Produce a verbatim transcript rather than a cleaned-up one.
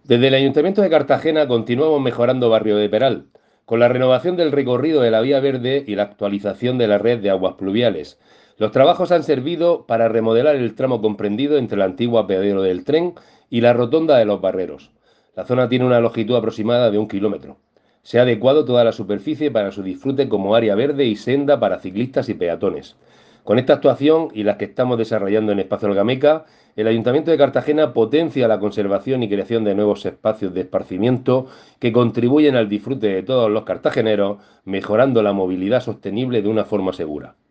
Desde el Ayuntamiento de Cartagena continuamos mejorando Barrio de Peral, con la renovación del recorrido de la vía verde y la actualización de la red de aguas pluviales. Los trabajos han servido para remodelar el tramo comprendido entre la antigua apeadero del tren y la rotonda de los Barreros. La zona tiene una longitud aproximada de un kilómetro. Se ha adecuado toda la superficie para su disfrute como área verde y senda para ciclistas y peatones. Con esta actuación y las que estamos desarrollando en Espacio Algameca, el Ayuntamiento de Cartagena potencia la conservación y creación de nuevos espacios de esparcimiento que contribuyen al disfrute de todos los cartageneros, mejorando la movilidad sostenible de una forma segura.